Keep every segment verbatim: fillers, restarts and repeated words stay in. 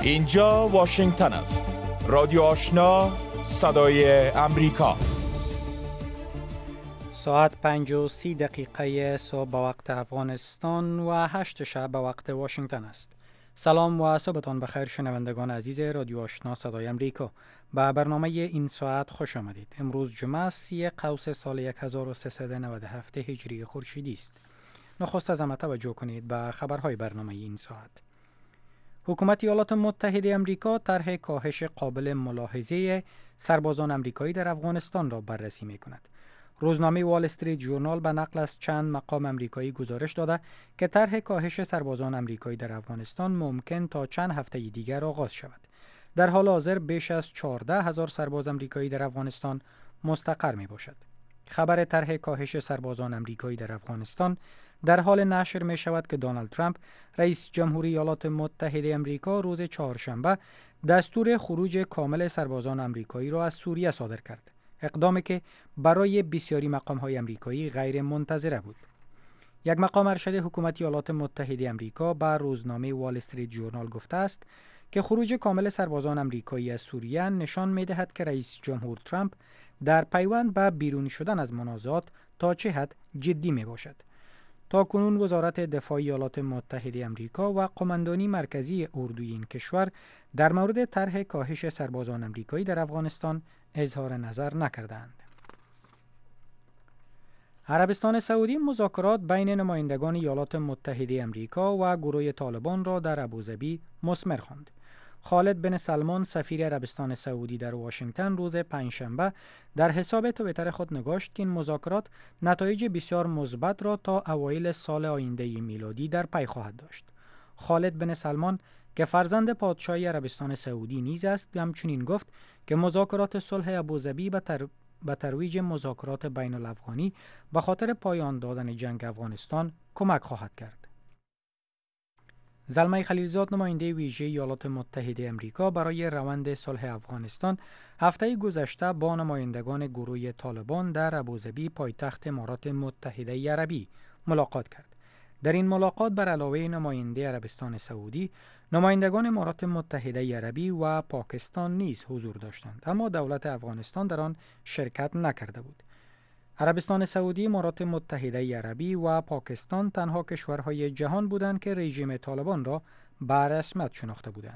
اینجا واشنگتن است. رادیو آشنا، صدای امریکا. ساعت پنج و سی دقیقه صبح به وقت افغانستان و هشت شب به وقت واشنگتن است. سلام و صبحتان بخیر شنوندگان عزیز رادیو آشنا صدای امریکا. به برنامه این ساعت خوش آمدید. امروز جمعه سی قوس سال هزار و سیصد و نود و هفت هجری خورشیدی است. نخست از همه توجه کنید به خبرهای برنامه این ساعت. حکومت ایالات متحده آمریکا طرح کاهش قابل ملاحظه سربازان آمریکایی در افغانستان را بررسی می‌کند. روزنامه وال استریت ژورنال به نقل از چند مقام آمریکایی گزارش داده که طرح کاهش سربازان آمریکایی در افغانستان ممکن تا چند هفته دیگر آغاز شود. در حال حاضر بیش از چهارده هزار سرباز آمریکایی در افغانستان مستقر میباشد. خبر طرح کاهش سربازان آمریکایی در افغانستان در حال نشر می شود که دونالد ترامپ رئیس جمهوری ایالات متحده آمریکا روز چهارشنبه دستور خروج کامل سربازان آمریکایی را از سوریه صادر کرد. اقدامی که برای بسیاری مقام‌های آمریکایی غیر منتظره بود. یک مقام ارشد حکومت ایالات متحده آمریکا به روزنامه وال استریت ژورنال گفته است که خروج کامل سربازان آمریکایی از سوریه نشان می‌دهد که رئیس جمهور ترامپ در پیوند به بیرون شدن از منازعات تا چه حد جدی می‌باشد. تا کنون وزارت دفاع ایالات متحده آمریکا و قماندانی مرکزی اردوی این کشور در مورد طرح کاهش سربازان آمریکایی در افغانستان اظهار نظر نکردند. عربستان سعودی مذاکرات بین نمایندگان ایالات متحده آمریکا و گروه طالبان را در ابوظبی مثمر خواند. خالد بن سلمان سفیر عربستان سعودی در واشنگتن روز پنجشنبه در حساب توییتر خود نگاشت که این مذاکرات نتایج بسیار مثبت را تا اوایل سال آینده میلادی در پی خواهد داشت. خالد بن سلمان که فرزند پادشاهی عربستان سعودی نیز است، همچنین گفت که مذاکرات صلح ابوظبی به تر... به ترویج مذاکرات بین الافغانی به خاطر پایان دادن جنگ افغانستان کمک خواهد کرد. زلمه خلیلزاد نماینده ویژه ایالات متحده آمریکا برای روند صلح افغانستان هفته گذشته با نمایندگان گروه طالبان در ابوظبی پایتخت امارات متحده عربی ملاقات کرد. در این ملاقات بر علاوه نماینده عربستان سعودی، نمایندگان امارات متحده عربی و پاکستان نیز حضور داشتند، اما دولت افغانستان در آن شرکت نکرده بود. عربستان سعودی، امارات متحده عربی و پاکستان تنها کشورهای جهان بودند که رژیم طالبان را به رسمیت شناخته بودند.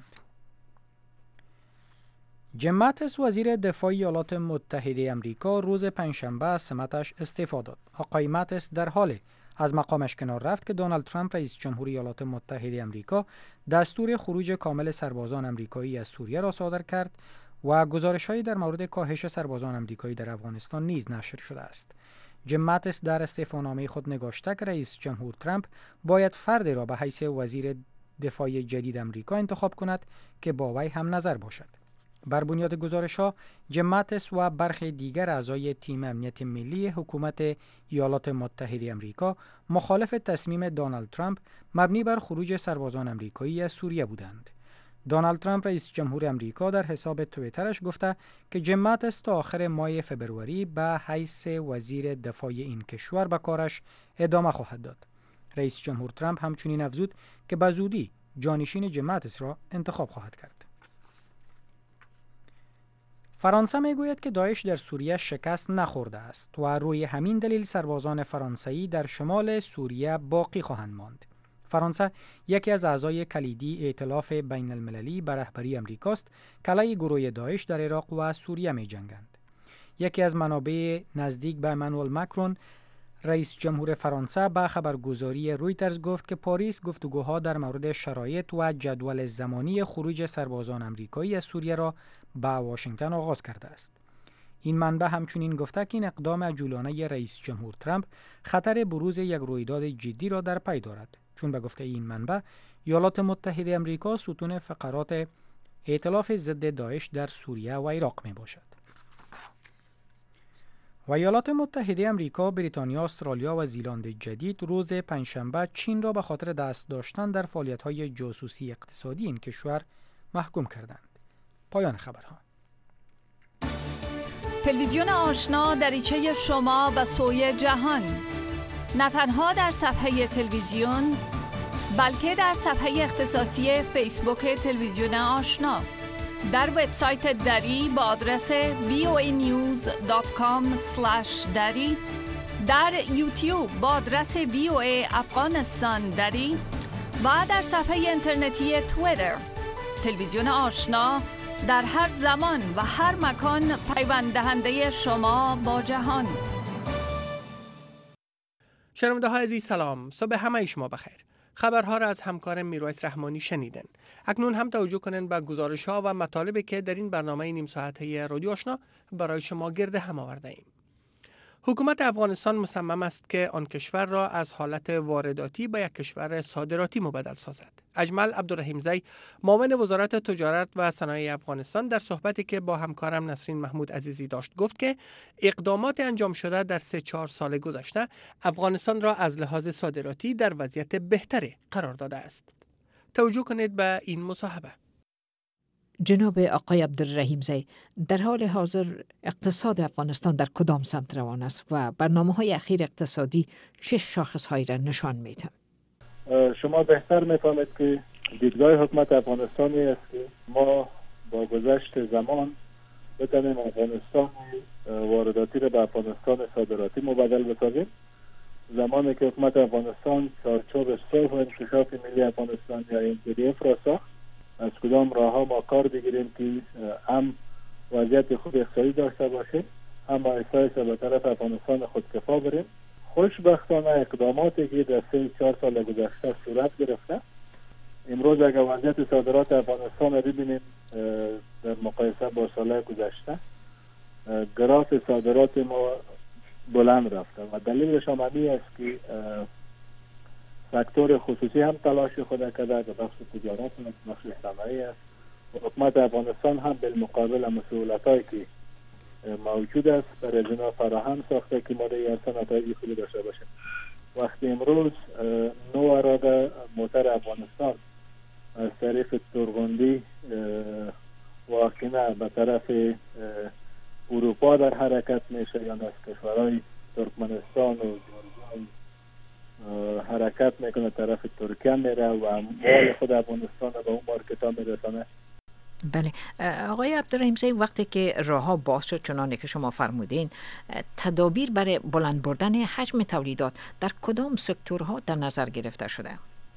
جیم ماتیس وزیر دفاع ایالات متحده آمریکا روز پنجشنبه از سمتش استعفا داد. آقای ماتیس در حال از مقامش کنار رفت که دونالد ترامپ رئیس جمهوری ایالات متحده آمریکا دستور خروج کامل سربازان آمریکایی از سوریه را صادر کرد و گزارش‌هایی در مورد کاهش سربازان آمریکایی در افغانستان نیز نشر شده است. جیم ماتیس در استعفانامه خود نگاشته که رئیس جمهور ترامپ باید فردی را به حیث وزیر دفاع جدید آمریکا انتخاب کند که با وی هم نظر باشد. بر بنیاد گزارش‌ها، جیم ماتیس و برخی دیگر اعضای تیم امنیت ملی حکومت ایالات متحده آمریکا مخالف تصمیم دونالد ترامپ مبنی بر خروج سربازان آمریکایی از سوریه بودند. دونالد ترامپ رئیس جمهور آمریکا در حساب توییترش گفته که جیم ماتیس تا آخر ماه فبروری به حیث وزیر دفاع این کشور به کارش ادامه خواهد داد. رئیس جمهور ترامپ همچنین افزود که به زودی جانشین جیم ماتیس را انتخاب خواهد کرد. فرانسه میگوید که داعش در سوریه شکست نخورده است و روی همین دلیل سربازان فرانسوی در شمال سوریه باقی خواهند ماند. فرانسه یکی از اعضای کلیدی ائتلاف بین المللی به رهبری امریکاست که علیه گروه داعش در عراق و سوریه می جنگند. یکی از منابع نزدیک به امانوئل ماکرون رئیس جمهور فرانسه به خبرگزاری رویترز گفت که پاریس گفتگوها در مورد شرایط و جدول زمانی خروج سربازان آمریکایی از سوریه را به واشنگتن آغاز کرده است. این منبع همچنین گفته که این اقدام عجولانه رئیس جمهور ترامپ خطر بروز یک رویداد جدی را در پی دارد، چون به گفته این منبع ایالات متحده آمریکا ستون فقرات ائتلاف ضد داعش در سوریه و عراق می باشد. و ایالات متحده آمریکا، بریتانیا، استرالیا و زیلند جدید روز پنجشنبه چین را به خاطر دست داشتن در فعالیت‌های جاسوسی اقتصادی این کشور محکوم کردند. پایان خبرها. تلویزیون آشنا دریچه شما به سوی جهان، نه تنها در صفحه تلویزیون بلکه در صفحه اختصاصی فیسبوک تلویزیون آشنا، در وبسایت دری با آدرس وی او ای نیوز دات کام اسلش دری، در یوتیوب با آدرس وی او ای افغانستان دری و در صفحه اینترنتی توییتر. تلویزیون آشنا در هر زمان و هر مکان پیوند دهنده شما با جهان. شنونده های عزیز سلام، صبح همه شما بخیر. خبرها را از همکارم میرویس رحمانی شنیدن. اکنون هم توجه کنین به گزارش ها و مطالبی که در این برنامه نیم ساعته رادیو آشنا برای شما گرد هم آورده ایم. حکومت افغانستان مصمم است که آن کشور را از حالت وارداتی به یک کشور صادراتی مبدل سازد. اجمل عبدالرحیمزی، معاون وزارت تجارت و صنایع افغانستان، در صحبتی که با همکارم نسرین محمود عزیزی داشت گفت که اقدامات انجام شده در سه چهار سال گذشته افغانستان را از لحاظ صادراتی در وضعیت بهتری قرار داده است. توجه کنید به این مصاحبه. جناب آقای عبدالرحیمزی، در حال حاضر اقتصاد افغانستان در کدام سمت روان است و برنامه‌های اخیر اقتصادی چه شاخص‌هایی را نشان می‌دهد؟ شما بهتر می‌فهمید که دیدگاه حکومت افغانستانی است که ما با گذشت زمان بتوانیم افغانستان وارداتی را به افغانستان صادراتی مبدل بسازیم. زمانی که حکومت افغانستان چارچوب صلح و انکشاف ملی افغانستان یا ام پی دی اف را ساخت، از کدام راه ها ما کار بگیریم که هم وضعیت خوب اقتصادی داشته باشیم، هم با احساس به طرف افغانستان خودکفا بریم. خوشبختانه اقداماتی که در سه چهار سال گذشته صورت گرفته، امروز اگر وضعیت صادرات افغانستان را ببینیم در مقایسه با سال گذشته، گراف صادرات ما بلند رفته و دلیلش هم این است که سکتور خصوصی هم تلاش خود کرده که بخش تجارت و بخش صنایع است. حکومت افغانستان هم بالمقابل مسئولیتایی که موجود است برای جنا فراهم ساخته که ما در صنعت‌های خوبی داشته باشیم. وقتی امروز نو اراده موتر افغانستان از طریق تورغندی واقعا به طرف اروپا در حرکت میشه یا از کشورهای ترکمنستان و جورجیا حرکت میکنه طرف ترکیه میره و مال خود افغانستان به اون مارکت ها میرسانه. بله آقای عبدالرحیمزی، وقتی که راه ها باز شد چنانه که شما فرمودین، تدابیر برای بلند بردن حجم تولیدات در کدام سکتورها در نظر گرفته شده؟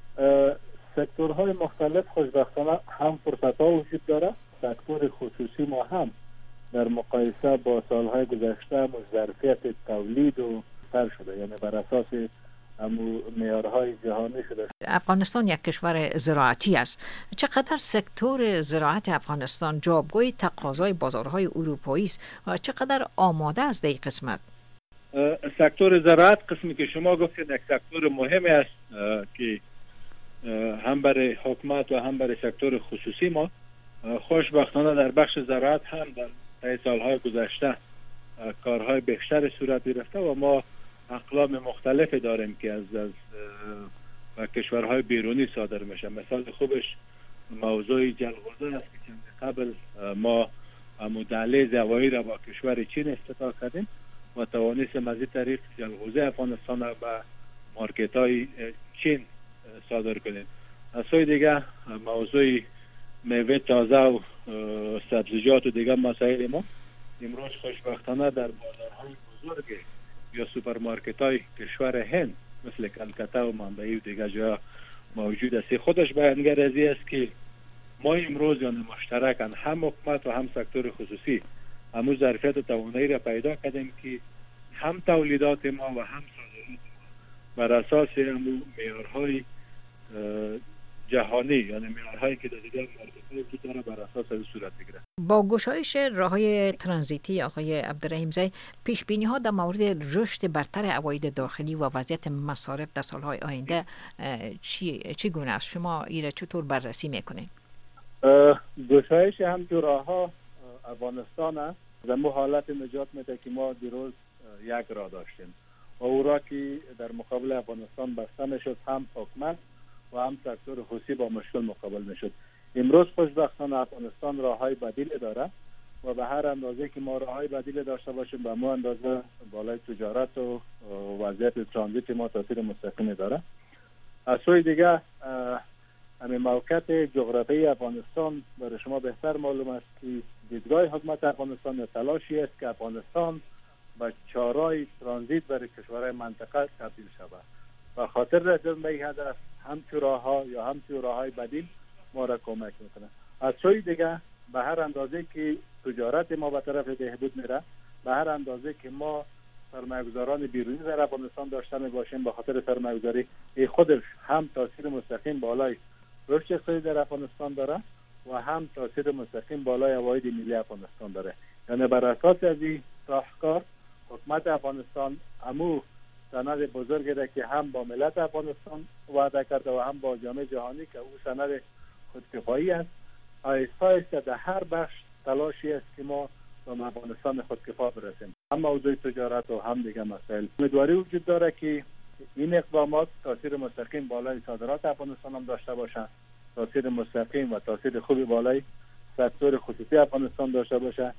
سکتورهای مختلف خوشبختانه هم فرصت ها وجود داره. سکتور خصوصی ما هم در مقایسه با سالهای گذشته ظرفیت تولید و تر شده، یعنی بر اساس امو معیارهای جهانی شده. افغانستان یک کشور زراعتی است. چقدر سکتور زراعت افغانستان جوابگوی تقاضای بازارهای اروپایی است و چقدر آماده است در این قسمت؟ سکتور زراعت قسمی که شما گفتید یک سکتور مهم است که هم برای حکومت و هم برای سکتور خصوصی ما. خوشبختانه در بخش زراعت هم در سالهای گذشته کارهای بیشتر صورت گرفته و ما اقلام مختلفی داریم که از از و کشورهای بیرونی صادر میشه. مثال خوبش موضوع جلغوزه است که چند قبل ما مدعلیز هوایی را با کشور چین افتتاح کردیم و توانستیم از این طریق جلغوزه افغانستان را به مارکت های چین صادر کنیم. از سوی دیگه موضوع میوه تازه و سبزیجات و دیگه مسائل ما امروز خوشبختانه در بازارهای بزرگ یا سوپرمارکت های کشور هند مثل کلکته و ممبئی و دیگه جا موجود است. خودش بیانگر از این است که ما امروز یعنی مشترکاً هم حکومت و هم سکتور خصوصی همون ظرفیت و توانایی را پیدا کردیم که هم تولیدات ما و هم صادرات ما بر اساس همون معیارهای جهانی یعنی معیارهایی که در دیگر مارکت‌های وجود داره بر اساس از صورت بگیره. با گشایش راه‌های ترانزیتی آقای عبدالرحیمزی، پیش بینی ها در مورد رشد برتر عواید داخلی و وضعیت مصارف در سالهای آینده چی چی گونه است؟ شما این را چطور بررسی میکنید؟ گشایش هم تو راه‌ها افغانستان است. در مو حالت نجات میده که ما دیروز یک راه داشتیم و او را که در مقابل افغانستان بسته میشد، هم حکومت و هم سکتور خصوصی با مشکل مقابل میشد. امروز خوشبختانه افغانستان راههای بدیل داره و به هر اندازه که ما راههای بدیل داشته باشیم به ما اندازه بالای تجارت و وضعیت ترانزیت ما تاثیر مستقیمی داره. از سوی دیگه همین موقعیت جغرافیایی افغانستان برای شما بهتر معلوم است که دیدگاه حکومت افغانستان یا تلاشی است که افغانستان به چارای ترانزیت برای کشورهای منطقه تبدیل شود و خاطر رسیدن به این هدف همچو راه ها یا همچو راه های بدیل ما را کمک میکنه. از سوی دیگه به هر اندازه که تجارت ما به طرف بهبود میره، به هر اندازه که ما سرمایه‌گذاران بیرونی در افغانستان داشته میباشیم، به خاطر سرمایه‌گذاری این خودش هم تاثیر مستقیم بالای رشد اقتصادی در افغانستان داره و هم تاثیر مستقیم بالای عواید ملی افغانستان داره. یعنی بر اساس از این راهکار حکومت افغانستان امو سند بزرگی را که هم با ملت افغانستان وعده کرده و هم با جامعه جهانی که او سند خودکفایی است، آیسته آیسته در هر بخش تلاشی است که ما به افغانستان خودکفا برسیم، هم موضوع تجارت و هم دیگه مسائل. امیدواری وجود داره که این اقدامات تاثیر مستقیم بالای صادرات افغانستان هم داشته باشه، تاثیر مستقیم و تاثیر خوبی بالای سکتور خصوصی افغانستان داشته باشه.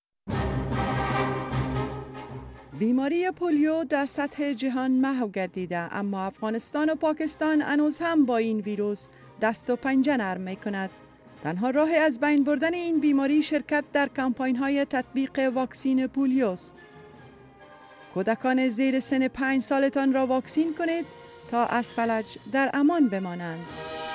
بیماری پولیو در سطح جهان محو گردیده، اما افغانستان و پاکستان هنوز هم با این ویروس دست و پنجه نرم می‌کند. تنها راه از بین بردن این بیماری شرکت در کمپاین‌های تطبیق واکسین پولیو است. کودکان زیر سن پنج سالتان را واکسین کنید تا از فلج در امان بمانند.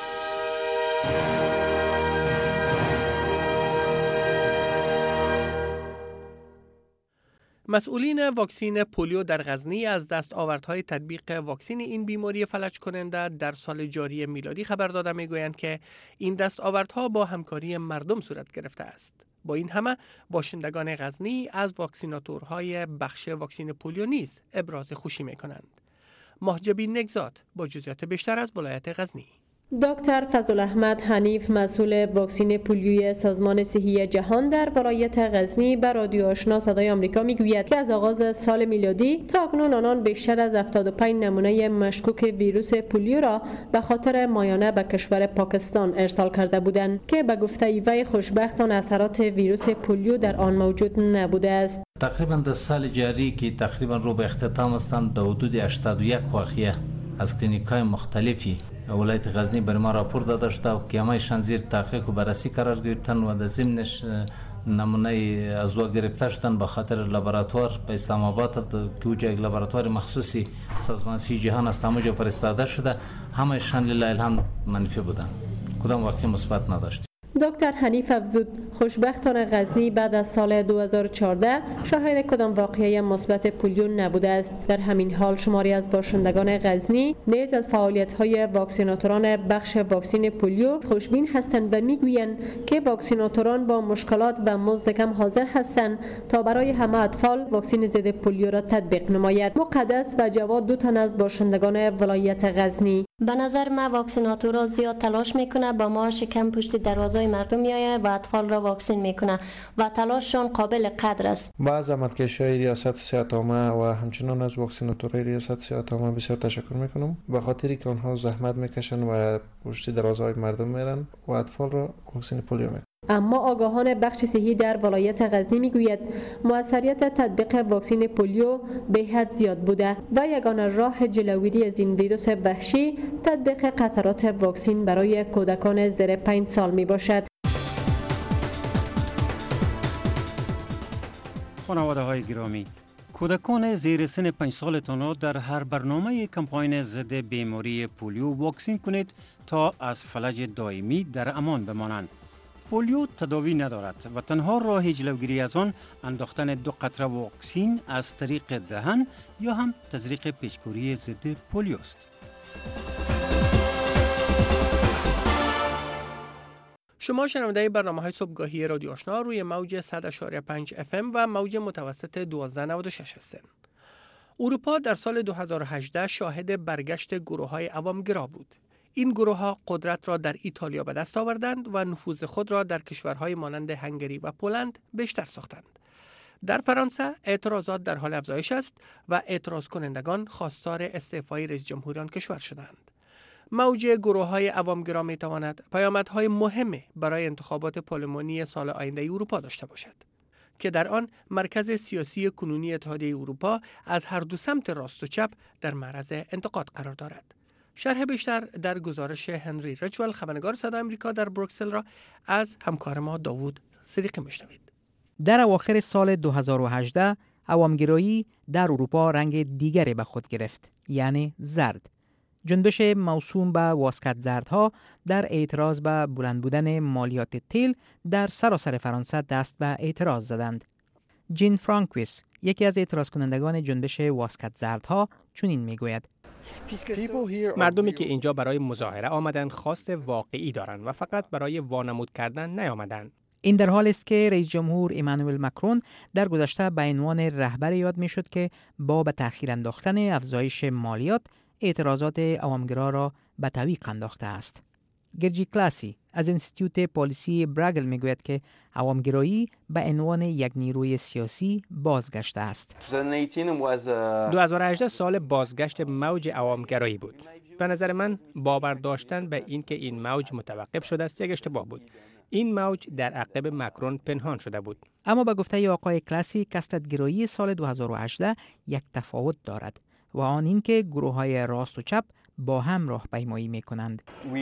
مسئولین واکسین پولیو در غزنی از دستاوردهای تطبیق واکسین این بیماری فلج کننده در سال جاری میلادی خبر داده میگویند که این دستاوردها با همکاری مردم صورت گرفته است. با این همه باشندگان غزنی از واکسیناتورهای بخش واکسین پولیو نیز ابراز خوشی میکنند. محجبی نگزاد با جزئیات بیشتر از ولایت غزنی. دکتر فضل احمد حنیف مسئول واکسین پولیوی سازمان صحی جهان در ولایت غزنی به رادیو آشنا صدای آمریکا میگوید که از آغاز سال میلادی تا اکنون آنان بیشتر از هفتاد و پنج نمونه مشکوک ویروس پولیو را به خاطر مایانه به کشور پاکستان ارسال کرده بودند که به گفته وی خوشبختانه اثرات ویروس پولیو در آن موجود نبوده است. تقریبا در سال جاری که تقریبا رو به اختتام هستند در حدود هشتاد و یک واقعه از کلینیک‌های مختلفی ولایت غزنی برای ما راپور داده شده و که همایشان زیر تحقیق و بررسی قرار گرفتن و در ضمنش نمونه از او گرفته شدن به خاطر لابراتوار به اسلام آباد که اونجا یک لابراتوار مخصوصی سازمان صحی جهان است همونجا فرستاده شده، همایشان لله الحمد منفی بودن، کدام واقعی مثبت نداشت. دکتر حنیف افزود خوشبختانه غزنی بعد از سال دو هزار و چهارده شاهد کدام واقعه مثبت پولیو نبوده است. در همین حال شماری از باشندگان غزنی نیز از فعالیت‌های واکسیناتوران بخش واکسین پولیو خوشبین هستند و میگویند که واکسیناتوران با مشکلات و مزد کم حاضر هستند تا برای همه اطفال واکسین ضد پولیو را تطبیق نماید. مقدس و جواد دو تن از باشندگان ولایت غزنی: به نظر من واکسیناتورها زیاد تلاش میکنه با ما شکم پشت دروازه مردم میآید و اطفال را واکسین میکنه و تلاششان قابل قدر است. با از زحمتکشی ریاست صحت عامه و همچنان از واکسیناتورهای ریاست صحت عامه بسیار تشکر میکنم به خاطری که آنها زحمت میکشن و پشت دروازه مردم میرن و اطفال را واکسین پولیو میکنن. اما آگاهان بخش صحی در ولایت غزنی میگوید موثریت تطبیق واکسین پولیو به‌حد زیاد بوده و یگانه راه جلوگیری از این ویروس وحشی تطبیق قطرات واکسین برای کودکان زیر پنج سال می باشد. خانواده های گرامی، کودکان زیر سن پنج سالتان را در هر برنامه کمپاین ضد بیماری پولیو واکسین کنید تا از فلج دائمی در امان بمانند. پولیو تداوی ندارد و تنها راه جلوگیری از آن انداختن دو قطره واکسین از طریق دهن یا هم تزریق پیچکوری ضد پولیو است. شما شنونده برنامه‌های صبحگاهی رادیو آشنا روی موج صد و شش و پنج اف ام و موج متوسط دوازده نود و شش هستند. اروپا در سال دو هزار و هجده شاهد برگشت گروه‌های عوامگرا بود. این گروه‌ها قدرت را در ایتالیا به دست آوردند و نفوذ خود را در کشورهای مانند هنگری و پولند بیشتر ساختند. در فرانسه اعتراضات در حال افزایش است و اعتراض کنندگان خواستار استعفای رئیس جمهور آن کشور شدند. موج گروه‌های عوامگرا می‌تواند پیامدهای مهمی برای انتخابات پارلمانی سال آینده اروپا داشته باشد که در آن مرکز سیاسی کنونی اتحادیه اروپا از هر دو سمت راست و چپ در معرض انتقاد قرار دارد. شرح بیشتر در گزارش هنری رچول، خبرنگار صدای آمریکا در بروکسل، را از همکار ما داوود صدیقی میشنوید. در اواخر سال دو هزار و هجده عوامگرایی در اروپا رنگ دیگری به خود گرفت، یعنی زرد. جنبش موسوم به واسکت زردها در اعتراض به بلند بودن مالیات تیل در سراسر فرانسه دست به اعتراض زدند. جین فرانکویس، یکی از اعتراض کنندگان جنبش واسکت زردها، چنین میگوید: مردمی که اینجا برای مظاهره آمدن خواست واقعی دارند و فقط برای وانمود کردن نیامدند. این در حال است که رئیس جمهور ایمانوئل مکرون در گذشته به عنوان رهبر یاد میشد که با به تأخیر انداختن افزایش مالیات اعتراضات عوامگرا را به تعویق انداخته است. گرجی کلاسی از انستیتوت پالیسی براگل میگوید که عوامگرایی به عنوان یک نیروی سیاسی بازگشته است. دو هزار و هجده سال بازگشت موج عوامگرایی بود. به نظر من باور داشتن به این که این موج متوقف شده است یک اشتباه بود. این موج در عقب مکرون پنهان شده بود. اما به گفته آقای کلاسی، کثرت‌گرایی سال دو هزار و هجده یک تفاوت دارد و آن این که گروه‌های راست و چپ با هم راهپیمایی می‌کنند.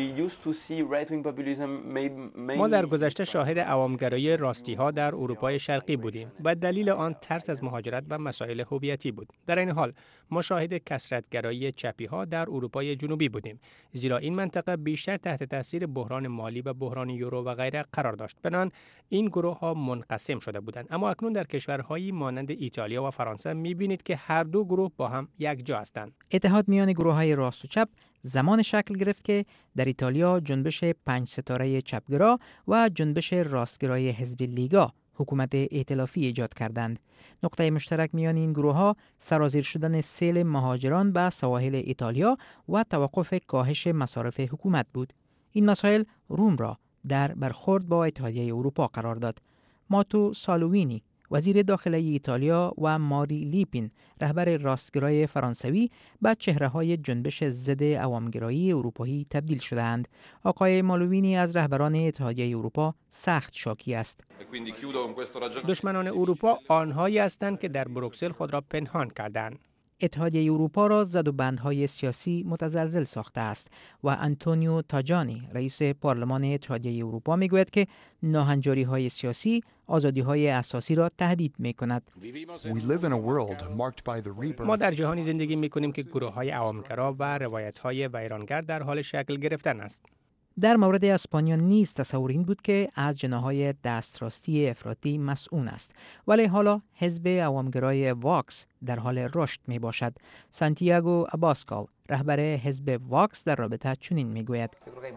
ما در گذشته شاهد عوامگرایی راستی‌ها در اروپای شرقی بودیم و دلیل آن ترس از مهاجرت و مسائل هویتی بود. در این حال ما شاهد کثرت‌گرایی چپی‌ها در اروپای جنوبی بودیم، زیرا این منطقه بیشتر تحت تاثیر بحران مالی و بحران یورو و غیره قرار داشت. بنابراین این گروه‌ها منقسم شده بودند. اما اکنون در کشورهایی مانند ایتالیا و فرانسه می‌بینید که هر دو گروه با هم یک جا هستند. اتحاد میان گروه‌های راست و چپ زمان شکل گرفت که در ایتالیا جنبش پنج ستاره چپگرا و جنبش راستگرای حزب لیگا حکومت ائتلافی ایجاد کردند. نقطه مشترک میان این گروه‌ها سرازیر شدن سیل مهاجران به سواحل ایتالیا و توقف کاهش مصارف حکومت بود. این مسائل روم را در برخورد با اتحادیه اروپا قرار داد. ماتو سالوینی، وزیر داخلی ایتالیا، و ماری لیپین، رهبر راستگرای فرانسوی، به چهره‌های جنبش ضد عوامگرایی اروپایی تبدیل شدند. آقای مالوینی از رهبران اتحادیه اروپا سخت شاکی است. دشمنان اروپا آنهایی هستند که در بروکسل خود را پنهان کردند. اتحادیه اروپا را زد و بندهای سیاسی متزلزل ساخته است و آنتونیو تاجانی، رئیس پارلمان اتحادیه اروپا، میگوید که ناهنجاری‌های سیاسی آزادی‌های اساسی را تهدید می‌کند. ما در جهانی زندگی می‌کنیم که گروه‌های عوامگرا و روایت‌های ویرانگر در حال شکل گرفتن است. در مورد اسپانیا نیز تصور این بود که از جناح‌های دستراستی افراطی مسئول است، ولی حالا حزب عوامگرای واکس در حال رشد می باشد. سانتیاگو اباسکال، رهبر حزب واکس، در رابطه چنین می گوید: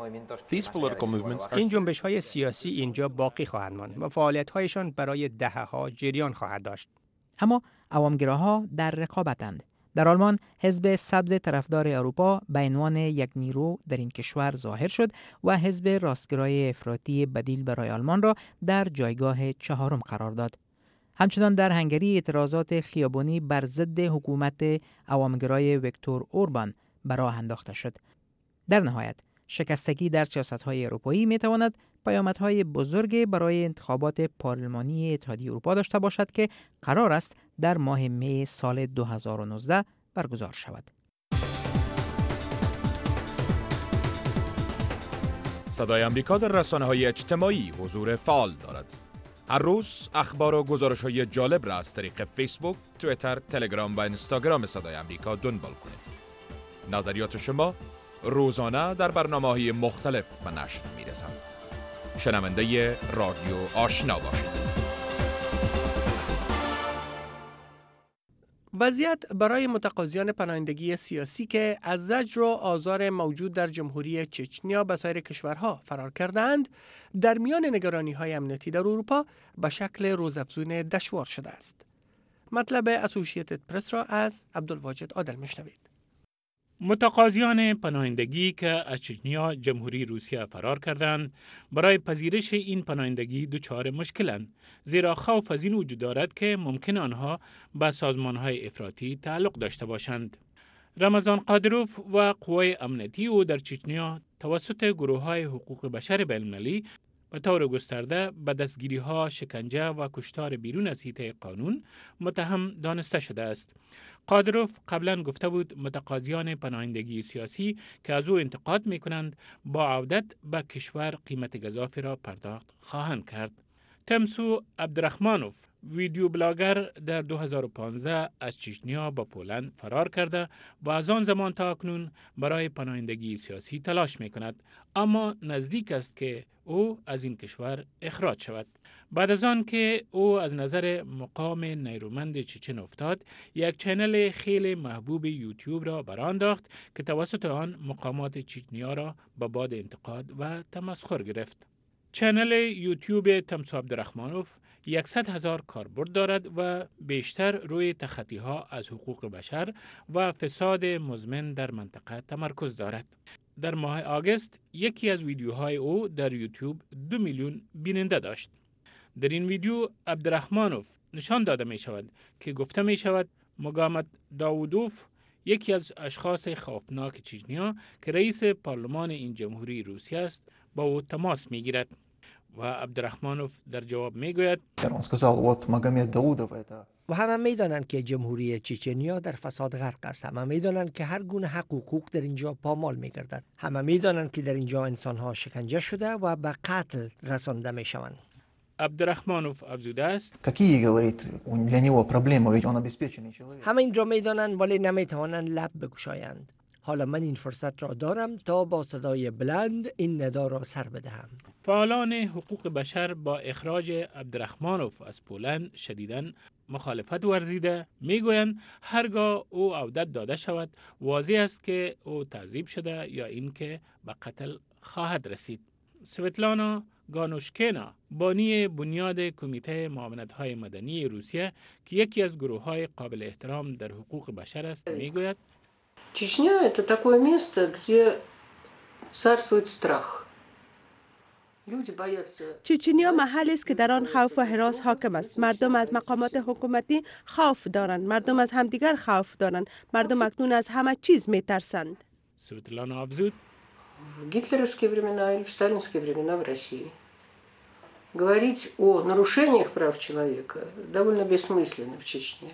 این جنبش‌های سیاسی اینجا باقی خواهند ماند و فعالیت‌هایشان برای دهه‌ها جریان خواهد داشت. اما عوامگراها در رقابتند. در آلمان حزب سبز طرفدار اروپا به عنوان یک نیرو در این کشور ظاهر شد و حزب راستگرای افراطی بدیل برای آلمان را در جایگاه چهارم قرار داد. همچنان در هنگری اعتراضات خیابانی بر ضد حکومت عوامگرای ویکتور اوربان به راه انداخته شد. در نهایت شکستگی در سیاست‌های اروپایی می‌تواند پیامدهای بزرگ برای انتخابات پارلمانی اتحادیه اروپا داشته باشد که قرار است در ماه می سال دو هزار و نوزده برگزار شود. صدای آمریکا در رسانه‌های اجتماعی حضور فعال دارد. هر روز اخبار و گزارش‌های جالب را از طریق فیسبوک، توییتر، تلگرام و اینستاگرام صدای آمریکا دنبال کنید. نظریات شما روزانه در برنامه‌های مختلف به نشر می‌رسند. شنونده رادیو آشنا باشید. وضعیت برای متقاضیان پناهندگی سیاسی که از زجر و آزار موجود در جمهوری چچنیا به سایر کشورها فرار کردند، در میان نگرانی‌های امنیتی در اروپا به شکل روزافزون دشوار شده است. مطلب اسوسییتد پرس را از عبدالواجد عادل میشنوید. متقاضیان پناهندگی که از چچنیا، جمهوری روسیه فرار کردند، برای پذیرش این پناهندگی دچار مشکلند، زیرا خوف از این وجود دارد که ممکن آنها به سازمان‌های افراطی تعلق داشته باشند. رمضان قادروف و قوای امنیتی او در چچنیا توسط گروه‌های حقوق بشر بین‌المللی به طور گسترده به دستگیری‌ها، شکنجه و کشتار بیرون از حیطه قانون متهم دانسته شده است. قادروف قبلا گفته بود متقاضیان پناهندگی سیاسی که از او انتقاد می‌کنند با عودت به کشور قیمت گزافی را پرداخت خواهند کرد. تمسو عبدالرحمانوف، ویدیو بلاگر، در دو هزار و پانزده از چچنیا با پولند فرار کرده و از آن زمان تا اکنون برای پناهندگی سیاسی تلاش می کند، اما نزدیک است که او از این کشور اخراج شود. بعد از آن که او از نظر مقام نیرومند چچن افتاد، یک چنل خیلی محبوب یوتیوب را برانداخت که توسط آن مقامات چچنیا را به باد انتقاد و تمسخر گرفت. چنل یوتیوب تمسو عبدالرحمانوف صد هزار کاربرد دارد و بیشتر روی تخطی‌ها از حقوق بشر و فساد مزمن در منطقه تمرکز دارد. در ماه آگوست یکی از ویدیوهای او در یوتیوب دو میلیون بیننده داشت. در این ویدیو عبدالرحمانوف نشان داده می شود که گفته می شود مقامت داودوف، یکی از اشخاص خوفناک چچنیا که رئیس پارلمان این جمهوری روسیه است، با او تماس می گیرد و عبدالرحمانوف در جواب می گوید و همه می دانند که جمهوری چچنیا در فساد غرق است. همه می دانند که هر گونه حق و حقوق در اینجا پامال می گردد. همه می دانند که در اینجا انسانها شکنجه شده و به قتل رسانده می شوند. عبدالرحمانوف افزوده است همه این را می دانند ولی نمی توانند لب بگشایند. حالا من این فرصت را دارم تا با صدای بلند این ندا را سر بدهم. فعالان حقوق بشر با اخراج عبدالرحمانوف از پولند شدیداً مخالفت ورزیده، میگویند هرگاه او عودت داده شود واضح است که او تعذیب شده یا اینکه به قتل خواهد رسید. سویتلانا گانوشکینا، بانی بنیاد کمیته معاونت‌های مدنی روسیه که یکی از گروه‌های قابل احترام در حقوق بشر است، میگوید Чечня – это такое место, где царствует страх. چچنیا محلی است که در آن خوف و هراس حاکم است. مردم از مقامات حکومتی خوف دارند، مردم از همدیگر خوف دارند، مردم اکنون از همه چیز میترسند. سویتلانا افزود В гитлеровские времена или в сталинские времена в России говорить о нарушениях прав человека довольно бессмысленно в Чечне.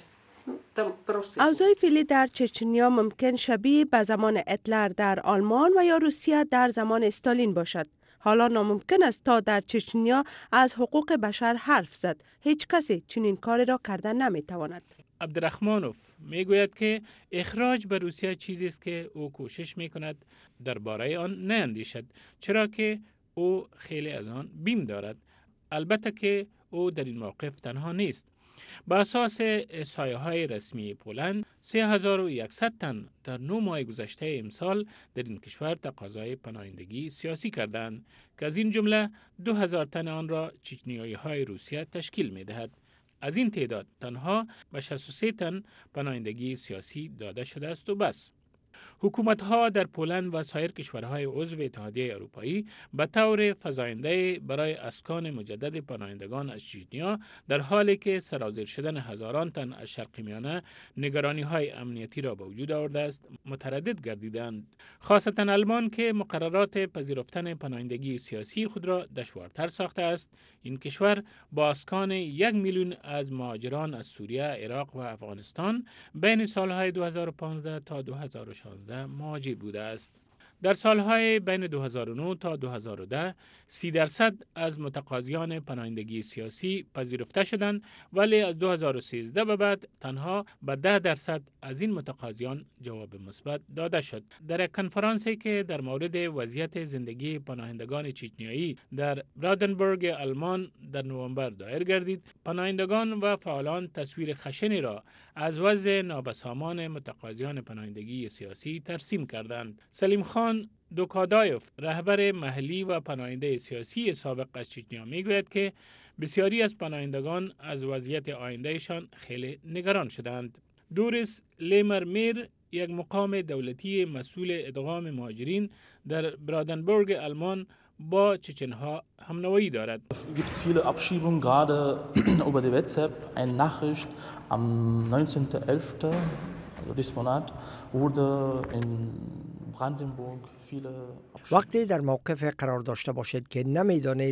اوضاع فعلی در چچنیا ممکن شبیه به زمان هیتلر در آلمان و یا روسیه در زمان استالین باشد. حالا ناممکن است تا در چچنیا از حقوق بشر حرف زد. هیچ کسی چنین کاری را کردن نمیتواند. عبدالرحمانوف میگوید که اخراج به روسیه چیزی است که او کوشش میکند درباره آن نیندیشد، چرا که او خیلی از آن بیم دارد. البته که او در این موقف تنها نیست. با اساس احصایه‌های رسمی پولند، سه هزار و صد تن در نه ماه گذشته امسال در این کشور تقاضای پناهندگی سیاسی کردند که از این جمله دو هزار تن آن را چچنیایی‌های روسیه تشکیل می‌دهد. از این تعداد تنها به شصت و سه تن پناهندگی سیاسی داده شده است و بس. حکومت‌ها در پولند و سایر کشورهای عضو اتحادیه اروپایی به طور فزاینده برای اسکان مجدد پناهندگان از چچنیا در حالی که سرازیر شدن هزاران تن از شرق میانه نگرانی‌های امنیتی را به وجود آورده است متردد گردیدند. خاصتا آلمان که مقررات پذیرفتن پناهندگی سیاسی خود را دشوارتر ساخته است، این کشور با اسکان یک میلیون از مهاجران از سوریه، عراق و افغانستان بین سالهای دو هزار و پانزده تا دو هزار و شانزده مهاجر بوده است. در سالهای بین دو هزار و نه تا دو هزار و ده سی درصد از متقاضیان پناهندگی سیاسی پذیرفته شدند، ولی از دو هزار و سیزده به بعد تنها به ده درصد از این متقاضیان جواب مثبت داده شد. در یک کنفرانسی که در مورد وضعیت زندگی پناهندگان چچنیایی در برادنبورگ آلمان در نوامبر دایر گردید، پناهندگان و فعالان تصویر خشنی را از وضع نابسامان متقاضیان پناهندگی سیاسی ترسیم کردند. سلیم خان دوکادایوف، رهبر محلی و پناهنده سیاسی سابق از چچنیا، میگوید که بسیاری از پناهندگان از وضعیت آیندهشان خیلی نگران شدند. دوریس لیمرمیر، یک مقام دولتی مسئول ادغام مهاجرین در برادنبورگ آلمان، با چچنها همنوایی دارد. Gibt es viele Abschiebungen, gerade über die WhatsApp, eine Nachricht am neunzehnten elften also diesen Monat wurde in Brandenburg viele وقتی در موقف قرار داشته باشید که نمیدانید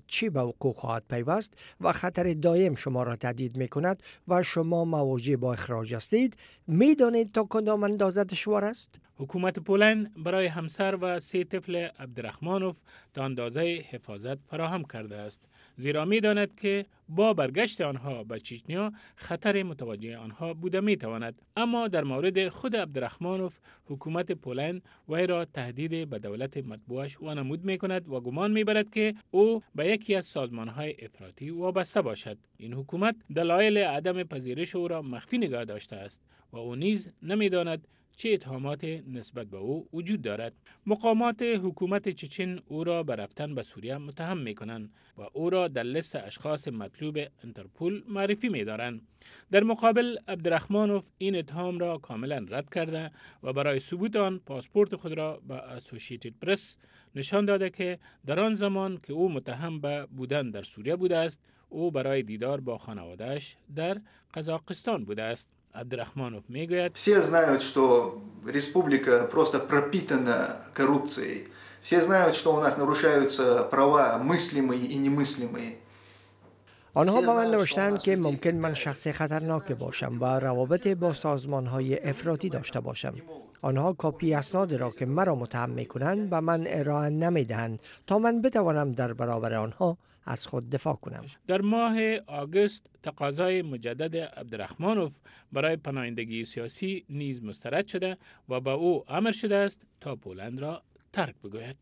چی به وقوع خواهد پیوست و خطر دائم شما را تهدید می کند و شما مواجه با اخراج هستید، می دانید تا کدام اندازه دشوار است؟ حکومت پولند برای همسر و سه طفل عبدالرحمانوف تا اندازه حفاظت فراهم کرده است، زیرا می داند که با برگشت آنها به چچنیا خطر متوجه آنها بوده می تواند. اما در مورد خود عبدالرحمانوف حکومت پولند وی را تهدید به دولت مطبوعش وانمود می کند و گمان می برد که او به یکی از سازمانهای افراطی وابسته باشد. این حکومت دلایل عدم پذیرش او را مخفی نگاه داشته است و او نیز نمی داند چه اتهامات نسبت به او وجود دارد. مقامات حکومت چچن او را به رفتن به سوریه متهم می کنند و او را در لیست اشخاص مطلوب انترپول معرفی می دارند. در مقابل عبدالرحمانوف این اتهام را کاملا رد کرده و برای ثبوت آن پاسپورت خود را به اسوسییتد پرس نشان داده که در آن زمان که او متهم به بودن در سوریه بوده است، او برای دیدار با خانواده‌اش در قزاقستان بوده است. Абдрахманов میگوید Все знают, что республика просто пропитана коррупцией. Все знают, что у нас нарушаются права мыслимые и немыслимые. آنها با من نوشتند که ممکن من شخص خطرناک باشم و روابط با سازمان‌های افراطی داشته باشم. آنها کاپی اسناد را که مرا متهم می‌کنند به من ارائه نمی‌دهند تا من بتوانم در برابر آنها از خود دفاع کنم. در ماه آگوست تقاضای مجدد عبدالرحمانوف برای پناهندگی سیاسی نیز مسترد شده و با او امر شده است تا پولند را ترک بگوید.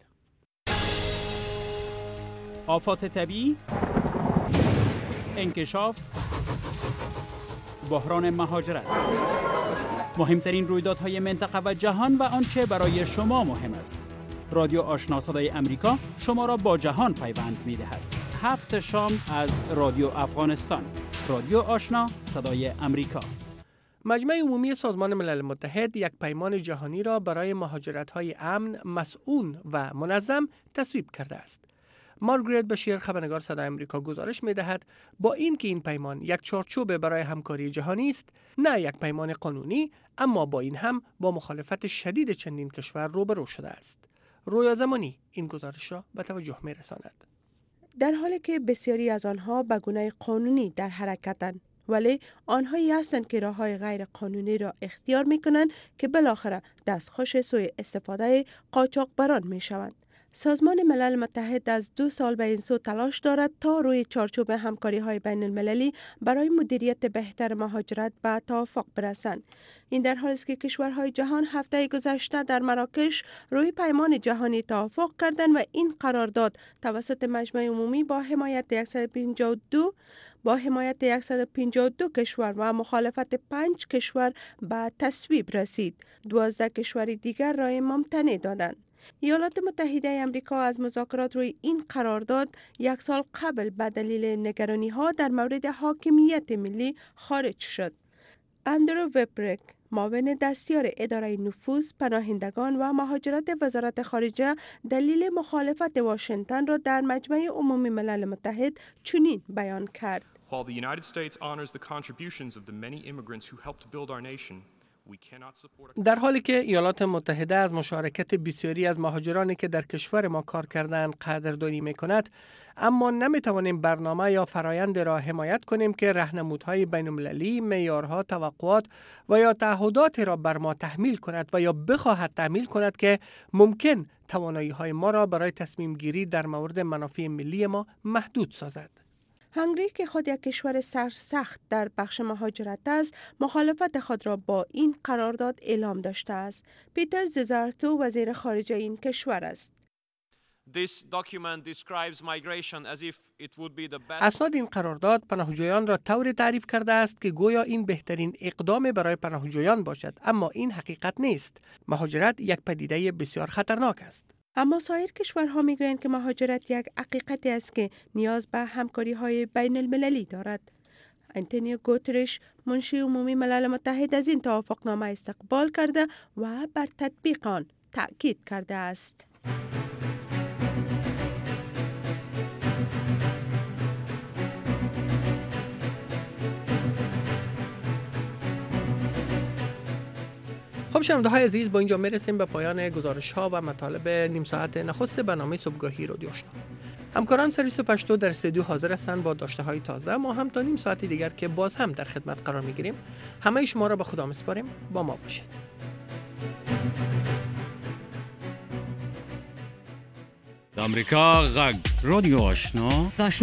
آفات طبیعی، انکشاف، بحران مهاجرت، مهمترین رویدادهای منطقه و جهان و آنچه برای شما مهم است. رادیو آشنا صدای امریکا شما را با جهان پیوند می‌دهد. هفت شام از رادیو افغانستان. رادیو آشنا صدای امریکا. مجمع عمومی سازمان ملل متحد یک پیمان جهانی را برای مهاجرت‌های امن، مسئول و منظم تصویب کرده است. مارگریت بشیر، خبرنگار صدای امریکا، گزارش می‌دهد با اینکه این پیمان یک چارچوب برای همکاری جهانی است، نه یک پیمان قانونی، اما با این هم با مخالفت شدید چندین کشور روبرو شده است. رویا زمانی این گزارش را به توجه می‌رساند. در حالی که بسیاری از آنها به گونه قانونی در حرکتند، ولی آنهایی هستند که راه‌های غیر قانونی را اختیار می‌کنند که بالاخره دستخوش سوء استفاده قاچاقبران می‌شوند. سازمان ملل متحد از دو سال به این سو تلاش دارد تا روی چارچوب همکاری‌های بین المللی برای مدیریت بهتر مهاجرت به توافق برسند. این در حالی است که کشورهای جهان هفته گذشته در مراکش روی پیمان جهانی توافق کردند و این قرارداد توسط مجمع عمومی با حمایت صد و پنجاه و دو با حمایت صد و پنجاه و دو کشور و مخالفت پنج کشور به تصویب رسید. دوازده کشور دیگر رای ممتنع دادند. ایالات متحده آمریکا از مذاکرات روی این قرارداد یک سال قبل به دلیل نگرانی‌ها در مورد حاکمیت ملی خارج شد. اندرو وبرک، معاون دستیار اداره نفوذ، پناهندگان و مهاجرت وزارت خارجه، دلیل مخالفت واشنگتن را در مجمع عمومی ملل متحد چنین بیان کرد: While the United States honors the contributions of the many immigrants who helped build our nation, در حالی که ایالات متحده از مشارکت بسیاری از مهاجرانی که در کشور ما کار کردند قدردانی می‌کند، اما نمی‌توانیم برنامه یا فرایند را حمایت کنیم که راهنمودهای بین‌المللی، معیارها، توقعات و یا تعهداتی را بر ما تحمیل کند و یا بخواهد تحمیل کند که ممکن توانایی‌های ما را برای تصمیم گیری در مورد منافع ملی ما محدود سازد. هنگری که خود یک کشور سرسخت در بخش مهاجرت است، مخالفت خود را با این قرارداد اعلام داشته است. پیتر ززارتو وزیر خارجه این کشور است. اسناد این قرارداد پناهجویان را طوری تعریف کرده است که گویا این بهترین اقدام برای پناهجویان باشد، اما این حقیقت نیست. مهاجرت یک پدیده بسیار خطرناک است. اما سایر کشورها میگویند که مهاجرت یک حقیقتی است که نیاز به همکاری‌های بین المللی دارد. انتونیو گوترش، منشی عمومی ملل متحد، از این توافقنامه استقبال کرده و بر تطبیق آن تأکید کرده است. خب شنونده های عزیز، با اینجا میرسیم به پایان گزارش ها و مطالب نیم ساعت نخست برنامه صبحگاهی رادیو آشنا. همکاران سرویس پشتو در استودیو حاضر هستند با داشته های تازه. ما هم تا نیم ساعتی دیگر که باز هم در خدمت قرار میگیریم. همه شما را به خدا میسپاریم. با ما باشید. آمریکا غږ رادیو آشنا